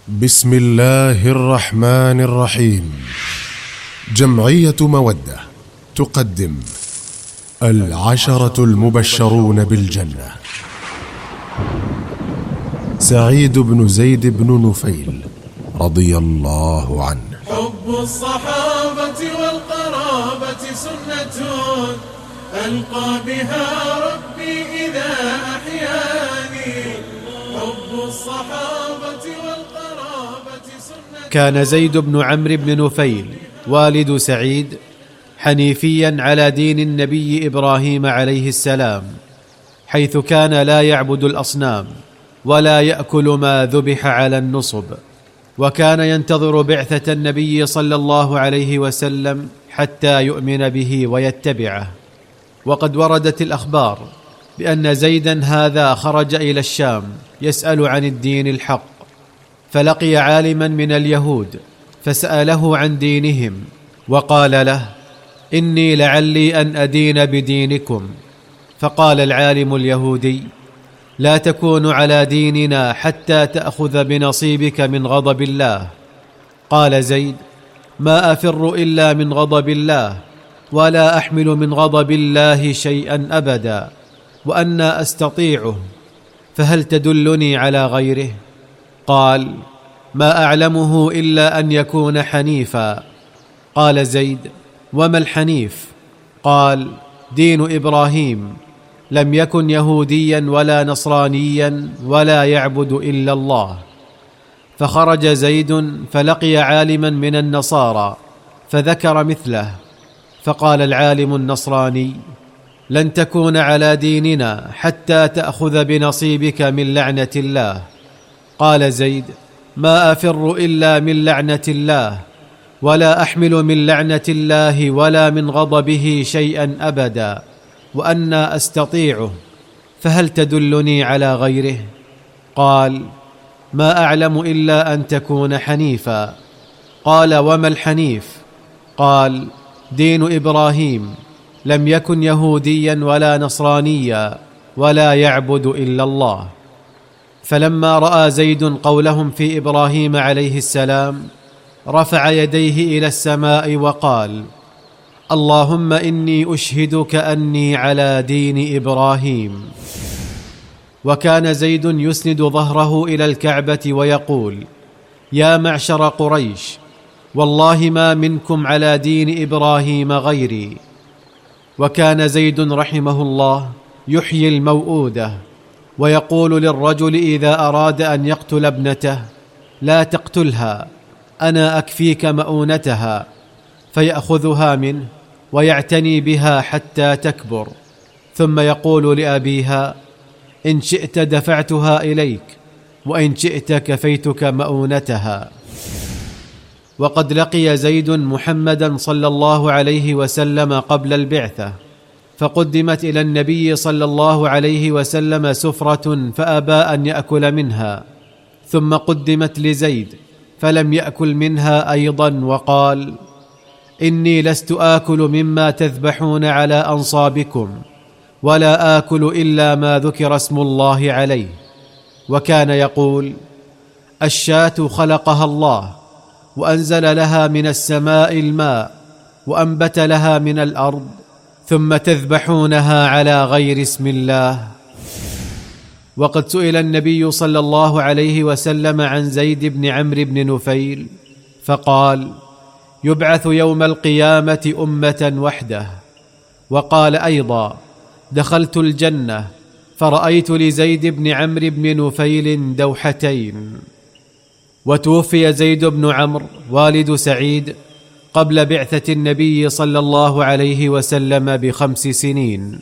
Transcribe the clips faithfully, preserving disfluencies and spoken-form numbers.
بسم الله الرحمن الرحيم. جمعية مودة تقدم العشرة المبشرون بالجنة. سعيد بن زيد بن نفيل رضي الله عنه. حب الصحابة والقرابة سنة ألقى بها ربي إذا أحياني. حب الصحابة والقرابة سنة. كان زيد بن عمرو بن نفيل والد سعيد حنيفيا على دين النبي إبراهيم عليه السلام، حيث كان لا يعبد الأصنام ولا يأكل ما ذبح على النصب، وكان ينتظر بعثة النبي صلى الله عليه وسلم حتى يؤمن به ويتبعه. وقد وردت الأخبار بأن زيدا هذا خرج إلى الشام يسأل عن الدين الحق، فلقي عالما من اليهود فسأله عن دينهم وقال له: إني لعلي أن أدين بدينكم. فقال العالم اليهودي: لا تكون على ديننا حتى تأخذ بنصيبك من غضب الله. قال زيد: ما أفر إلا من غضب الله، ولا أحمل من غضب الله شيئا أبدا، وأنا أستطيعه، فهل تدلني على غيره؟ قال: ما أعلمه إلا أن يكون حنيفا. قال زيد: وما الحنيف؟ قال: دين إبراهيم، لم يكن يهوديا ولا نصرانيا ولا يعبد إلا الله. فخرج زيد فلقي عالما من النصارى فذكر مثله، فقال العالم النصراني: لن تكون على ديننا حتى تأخذ بنصيبك من لعنة الله. قال زيد: ما أفر إلا من لعنة الله، ولا أحمل من لعنة الله ولا من غضبه شيئا أبدا، وأنا أستطيعه، فهل تدلني على غيره؟ قال: ما أعلم إلا أن تكون حنيفا. قال: وما الحنيف؟ قال: دين إبراهيم، لم يكن يهوديا ولا نصرانيا ولا يعبد إلا الله. فلما رأى زيد قولهم في إبراهيم عليه السلام رفع يديه إلى السماء وقال: اللهم إني أشهدك أني على دين إبراهيم. وكان زيد يسند ظهره إلى الكعبة ويقول: يا معشر قريش، والله ما منكم على دين إبراهيم غيري. وكان زيد رحمه الله يحيي الموؤودة، ويقول للرجل إذا أراد أن يقتل ابنته: لا تقتلها، أنا أكفيك مؤونتها، فيأخذها منه ويعتني بها حتى تكبر، ثم يقول لأبيها: إن شئت دفعتها إليك، وإن شئت كفيتك مؤونتها. وقد لقي زيد محمدا صلى الله عليه وسلم قبل البعثة، فقدمت إلى النبي صلى الله عليه وسلم سفرة فأبى أن يأكل منها، ثم قدمت لزيد فلم يأكل منها أيضا، وقال: إني لست آكل مما تذبحون على أنصابكم، ولا آكل إلا ما ذكر اسم الله عليه. وكان يقول: الشاة خلقها الله، وأنزل لها من السماء الماء، وأنبت لها من الأرض، ثم تذبحونها على غير اسم الله. وقد سئل النبي صلى الله عليه وسلم عن زيد بن عمرو بن نفيل فقال: يبعث يوم القيامة أمة وحده. وقال أيضا: دخلت الجنة فرأيت لزيد بن عمرو بن نفيل دوحتين. وتوفي زيد بن عمرو والد سعيد قبل بعثة النبي صلى الله عليه وسلم بخمس سنين.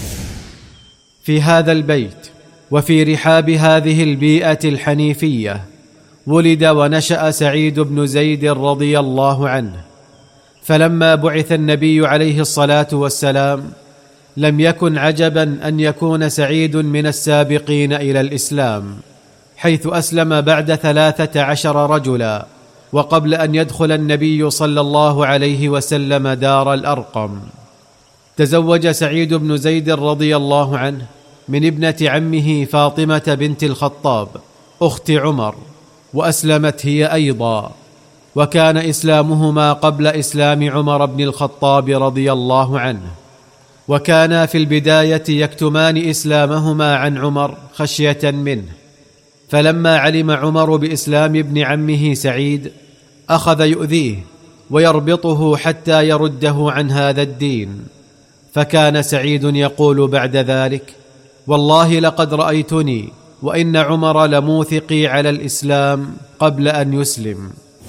في هذا البيت وفي رحاب هذه البيئة الحنيفية ولد ونشأ سعيد بن زيد رضي الله عنه. فلما بعث النبي عليه الصلاة والسلام لم يكن عجبا أن يكون سعيد من السابقين إلى الإسلام، حيث أسلم بعد ثلاثة عشر رجلا، وقبل أن يدخل النبي صلى الله عليه وسلم دار الأرقم. تزوج سعيد بن زيد رضي الله عنه من ابنة عمه فاطمة بنت الخطاب أخت عمر، وأسلمت هي أيضا، وكان إسلامهما قبل إسلام عمر بن الخطاب رضي الله عنه، وكانا في البداية يكتمان إسلامهما عن عمر خشية منه، فلما علم عمر بإسلام ابن عمه سعيد أخذ يؤذيه ويربطه حتى يرده عن هذا الدين. فكان سعيد يقول بعد ذلك: والله لقد رأيتني وإن عمر لموثقي على الإسلام قبل أن يسلم.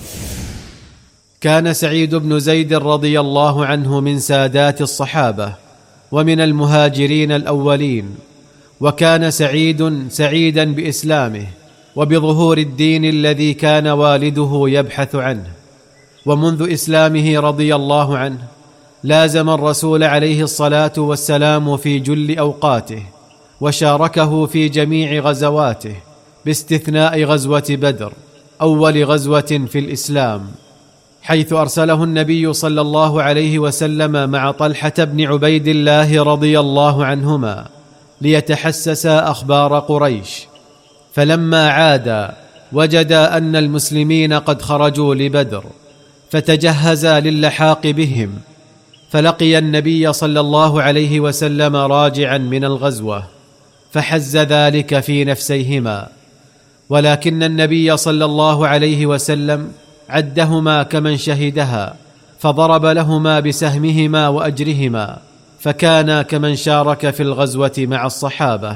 كان سعيد بن زيد رضي الله عنه من سادات الصحابة ومن المهاجرين الأولين، وكان سعيد سعيدا بإسلامه وبظهور الدين الذي كان والده يبحث عنه. ومنذ إسلامه رضي الله عنه لازم الرسول عليه الصلاة والسلام في جل أوقاته، وشاركه في جميع غزواته باستثناء غزوة بدر أول غزوة في الإسلام، حيث أرسله النبي صلى الله عليه وسلم مع طلحة بن عبيد الله رضي الله عنهما ليتحسسا أخبار قريش. فلما عادا وجدا أن المسلمين قد خرجوا لبدر، فتجهزا للحاق بهم، فلقي النبي صلى الله عليه وسلم راجعا من الغزوة، فحز ذلك في نفسيهما، ولكن النبي صلى الله عليه وسلم عدهما كمن شهدها، فضرب لهما بسهمهما وأجرهما، فكانا كمن شارك في الغزوة مع الصحابة.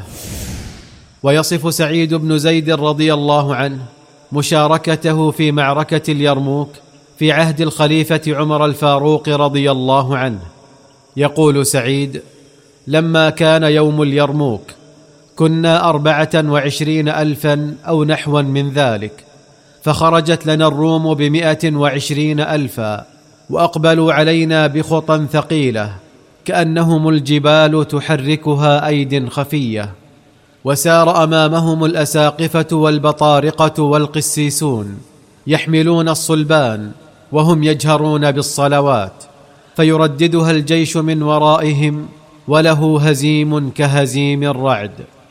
ويصف سعيد بن زيد رضي الله عنه مشاركته في معركة اليرموك في عهد الخليفة عمر الفاروق رضي الله عنه. يقول سعيد: لما كان يوم اليرموك كنا أربعة وعشرين ألفا أو نحوا من ذلك، فخرجت لنا الروم بمئة وعشرين ألفا، وأقبلوا علينا بخطى ثقيلة كأنهم الجبال تحركها أيد خفية، وسار أمامهم الأساقفة والبطارقة والقسيسون يحملون الصلبان وهم يجهرون بالصلوات، فيرددها الجيش من ورائهم وله هزيم كهزيم الرعد.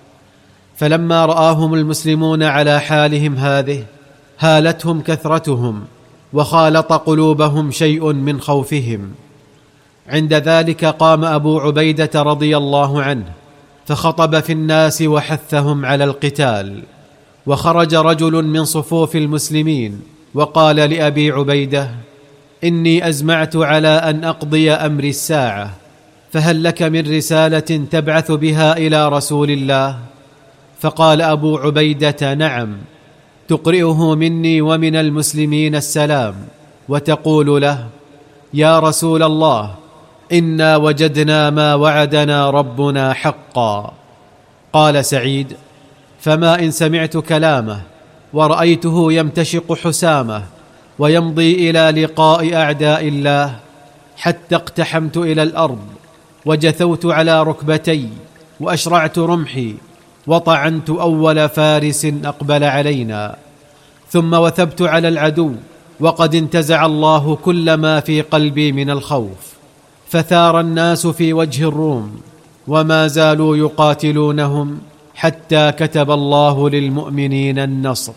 فلما رآهم المسلمون على حالهم هذه هالتهم كثرتهم، وخالط قلوبهم شيء من خوفهم. عند ذلك قام أبو عبيدة رضي الله عنه فخطب في الناس وحثهم على القتال، وخرج رجل من صفوف المسلمين وقال لأبي عبيدة: إني أزمعت على أن أقضي أمر الساعة، فهل لك من رسالة تبعث بها إلى رسول الله؟ فقال أبو عبيدة: نعم، تقرئه مني ومن المسلمين السلام، وتقول له: يا رسول الله، إنا وجدنا ما وعدنا ربنا حقا. قال سعيد: فما إن سمعت كلامه ورأيته يمتشق حسامه ويمضي إلى لقاء أعداء الله، حتى اقتحمت إلى الأرض وجثوت على ركبتي وأشرعت رمحي وطعنت أول فارس أقبل علينا، ثم وثبت على العدو وقد انتزع الله كل ما في قلبي من الخوف، فثار الناس في وجه الروم وما زالوا يقاتلونهم حتى كتب الله للمؤمنين النصر.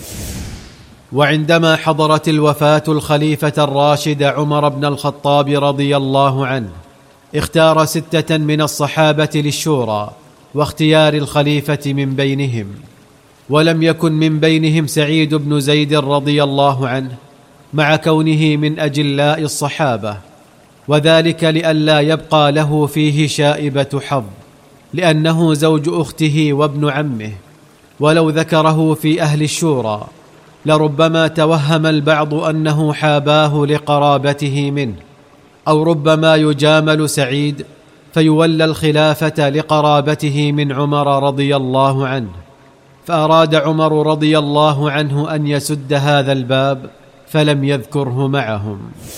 وعندما حضرت الوفاة الخليفة الراشد عمر بن الخطاب رضي الله عنه، اختار ستة من الصحابة للشورى واختيار الخليفة من بينهم، ولم يكن من بينهم سعيد بن زيد رضي الله عنه، مع كونه من أجلاء الصحابة، وذلك لئلا يبقى له فيه شائبة حظ، لأنه زوج أخته وابن عمه، ولو ذكره في أهل الشورى لربما توهم البعض أنه حاباه لقرابته منه، أو ربما يجامل سعيد فيولى الخلافة لقرابته من عمر رضي الله عنه، فأراد عمر رضي الله عنه أن يسد هذا الباب فلم يذكره معهم.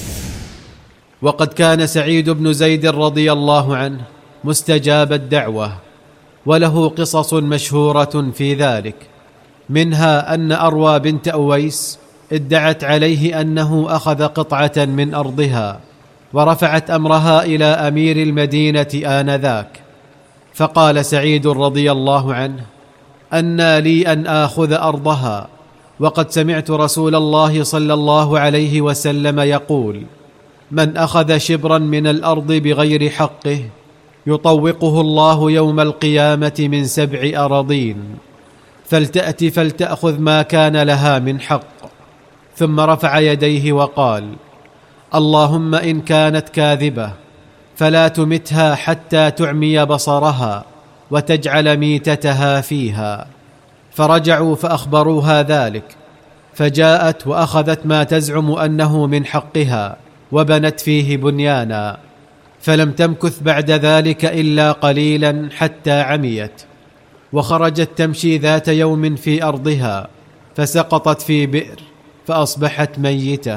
وقد كان سعيد بن زيد رضي الله عنه مستجاب الدعوة، وله قصص مشهورة في ذلك، منها أن أروى بنت أويس ادعت عليه أنه أخذ قطعة من أرضها ورفعت أمرها إلى أمير المدينة آنذاك، فقال سعيد رضي الله عنه: أنى لي أن آخذ أرضها وقد سمعت رسول الله صلى الله عليه وسلم يقول: من أخذ شبرا من الأرض بغير حقه يطوقه الله يوم القيامة من سبع أراضين، فلتأت فلتأخذ ما كان لها من حق. ثم رفع يديه وقال: اللهم إن كانت كاذبة فلا تمتها حتى تعمي بصرها وتجعل ميتتها فيها. فرجعوا فأخبروها ذلك، فجاءت وأخذت ما تزعم أنه من حقها وبنت فيه بنيانا، فلم تمكث بعد ذلك إلا قليلا حتى عميت، وخرجت تمشي ذات يوم في أرضها فسقطت في بئر فأصبحت ميتة.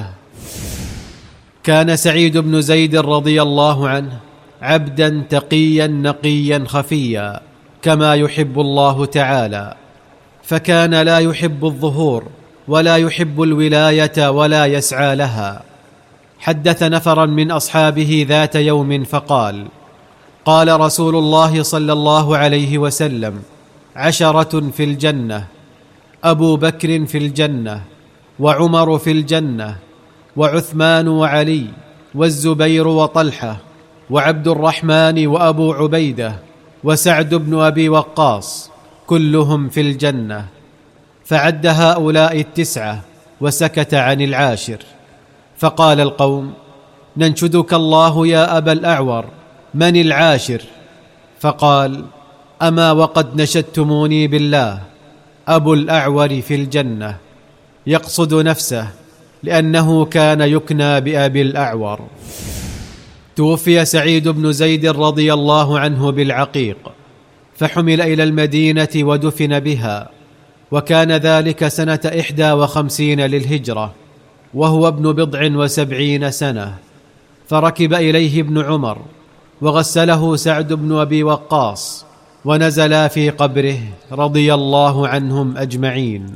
كان سعيد بن زيد رضي الله عنه عبدا تقيا نقيا خفيا كما يحب الله تعالى، فكان لا يحب الظهور ولا يحب الولاية ولا يسعى لها. حدث نفرا من أصحابه ذات يوم فقال: قال رسول الله صلى الله عليه وسلم: عشرة في الجنة، أبو بكر في الجنة، وعمر في الجنة، وعثمان وعلي، والزبير وطلحة، وعبد الرحمن وأبو عبيدة، وسعد بن أبي وقاص، كلهم في الجنة. فعد هؤلاء التسعة وسكت عن العاشر. فقال القوم: ننشدك الله يا أبا الأعور، من العاشر؟ فقال: أما وقد نشدتموني بالله، أبو الأعور في الجنة، يقصد نفسه لأنه كان يكنى بأبي الأعور. توفي سعيد بن زيد رضي الله عنه بالعقيق، فحمل إلى المدينة ودفن بها، وكان ذلك سنة إحدى وخمسين للهجرة، وهو ابن بضع وسبعين سنة. فركب إليه ابن عمر وغسله سعد بن أبي وقاص، ونزلا في قبره رضي الله عنهم أجمعين.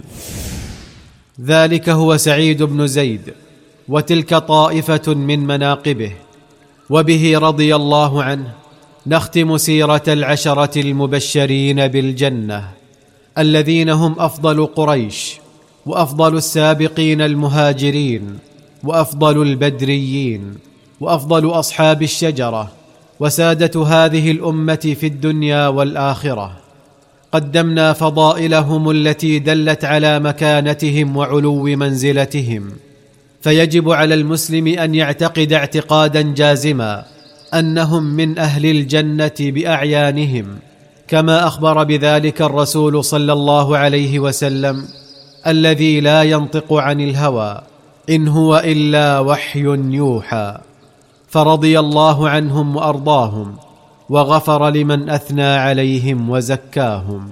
ذلك هو سعيد بن زيد، وتلك طائفة من مناقبه، وبه رضي الله عنه نختم سيرة العشرة المبشرين بالجنة، الذين هم أفضل قريش، وأفضل السابقين المهاجرين، وأفضل البدريين، وأفضل أصحاب الشجرة، وسادة هذه الأمة في الدنيا والآخرة. قدمنا فضائلهم التي دلت على مكانتهم وعلو منزلتهم، فيجب على المسلم أن يعتقد اعتقادا جازما أنهم من أهل الجنة بأعيانهم، كما أخبر بذلك الرسول صلى الله عليه وسلم الذي لا ينطق عن الهوى إن هو إلا وحي يوحى. فرضي الله عنهم وأرضاهم، وغفر لمن أثنى عليهم وزكاهم.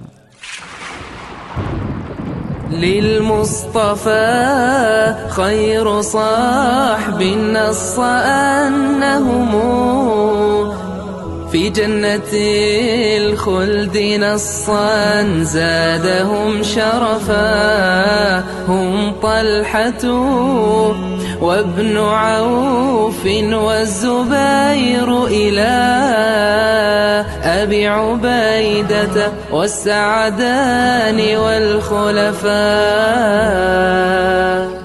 للمصطفى خير صاحب نص أنهم في جنة الخلد نصا زادهم شرفا، هم طلحة وابن عوف والزبير إلى أبي عبيدة والسعدان والخلفاء.